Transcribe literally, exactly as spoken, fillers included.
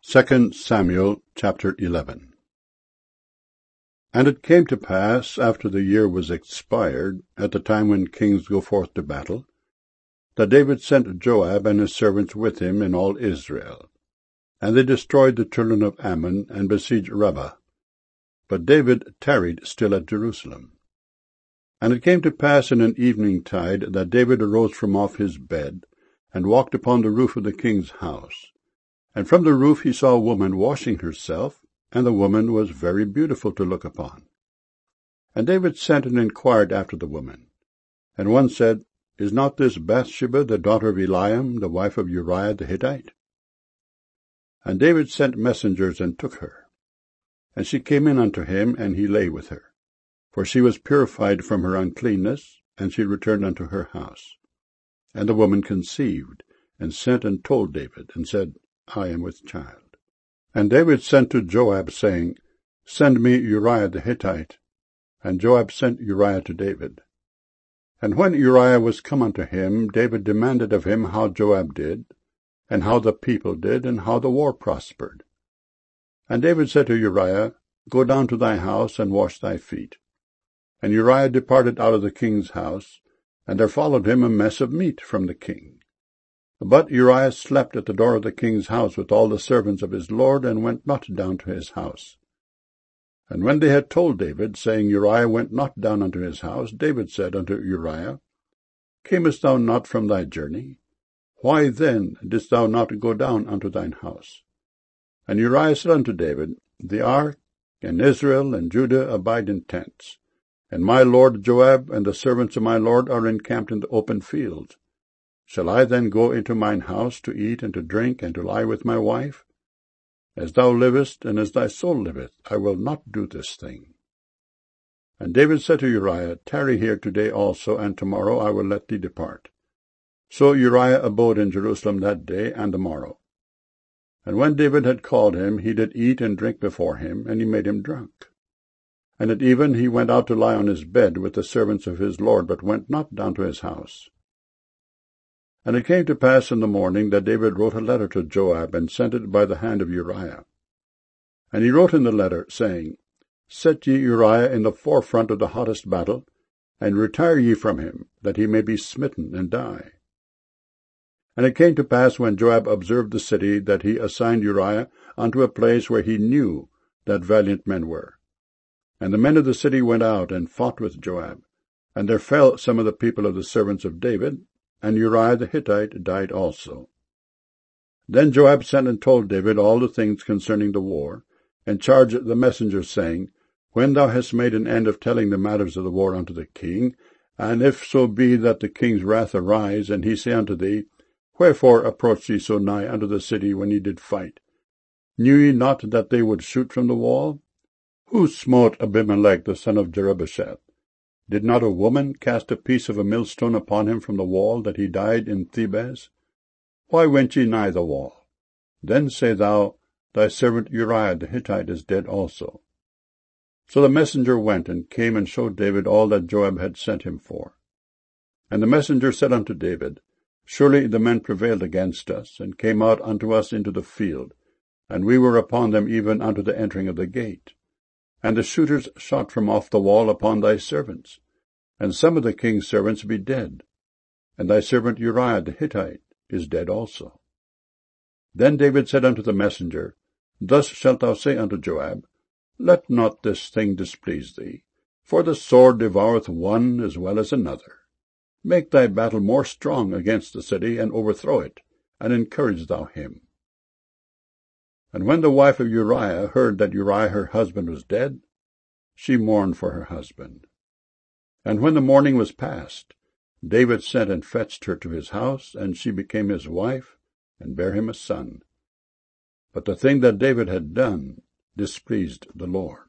Second Samuel chapter eleven. And it came to pass, after the year was expired, at the time when kings go forth to battle, that David sent Joab and his servants with him in all Israel. And they destroyed the children of Ammon, and besieged Rabbah. But David tarried still at Jerusalem. And it came to pass in an evening tide, that David arose from off his bed, and walked upon the roof of the king's house. And from the roof he saw a woman washing herself, and the woman was very beautiful to look upon. And David sent and inquired after the woman. And one said, Is not this Bathsheba the daughter of Eliam, the wife of Uriah the Hittite? And David sent messengers and took her. And she came in unto him, and he lay with her. For she was purified from her uncleanness, and she returned unto her house. And the woman conceived, and sent and told David, and said, I am with child. And David sent to Joab, saying, Send me Uriah the Hittite. And Joab sent Uriah to David. And when Uriah was come unto him, David demanded of him how Joab did, and how the people did, and how the war prospered. And David said to Uriah, Go down to thy house, and wash thy feet. And Uriah departed out of the king's house, and there followed him a mess of meat from the king. But Uriah slept at the door of the king's house with all the servants of his lord, and went not down to his house. And when they had told David, saying, Uriah went not down unto his house, David said unto Uriah, Camest thou not from thy journey? Why then didst thou not go down unto thine house? And Uriah said unto David, The ark, and Israel, and Judah abide in tents, and my lord Joab and the servants of my lord are encamped in the open fields. Shall I then go into mine house to eat and to drink and to lie with my wife? As thou livest, and as thy soul liveth, I will not do this thing. And David said to Uriah, Tarry here today also, and tomorrow I will let thee depart. So Uriah abode in Jerusalem that day and the morrow. And when David had called him, he did eat and drink before him, and he made him drunk. And at even he went out to lie on his bed with the servants of his lord, but went not down to his house. And it came to pass in the morning that David wrote a letter to Joab, and sent it by the hand of Uriah. And he wrote in the letter, saying, Set ye Uriah in the forefront of the hottest battle, and retire ye from him, that he may be smitten and die. And it came to pass, when Joab observed the city, that he assigned Uriah unto a place where he knew that valiant men were. And the men of the city went out and fought with Joab, and there fell some of the people of the servants of David, and Uriah the Hittite died also. Then Joab sent and told David all the things concerning the war, and charged the messengers, saying, When thou hast made an end of telling the matters of the war unto the king, and if so be that the king's wrath arise, and he say unto thee, Wherefore approached ye so nigh unto the city when ye did fight? Knew ye not that they would shoot from the wall? Who smote Abimelech the son of Jerubbesheth? Did not a woman cast a piece of a millstone upon him from the wall, that he died in Thebez? Why went ye nigh the wall? Then say thou, Thy servant Uriah the Hittite is dead also. So the messenger went, and came and showed David all that Joab had sent him for. And the messenger said unto David, Surely the men prevailed against us, and came out unto us into the field, and we were upon them even unto the entering of the gate. And the shooters shot from off the wall upon thy servants, and some of the king's servants be dead, and thy servant Uriah the Hittite is dead also. Then David said unto the messenger, Thus shalt thou say unto Joab, Let not this thing displease thee, for the sword devoureth one as well as another. Make thy battle more strong against the city, and overthrow it, and encourage thou him. And when the wife of Uriah heard that Uriah her husband was dead, she mourned for her husband. And when the morning was past, David sent and fetched her to his house, and she became his wife, and bare him a son. But the thing that David had done displeased the Lord.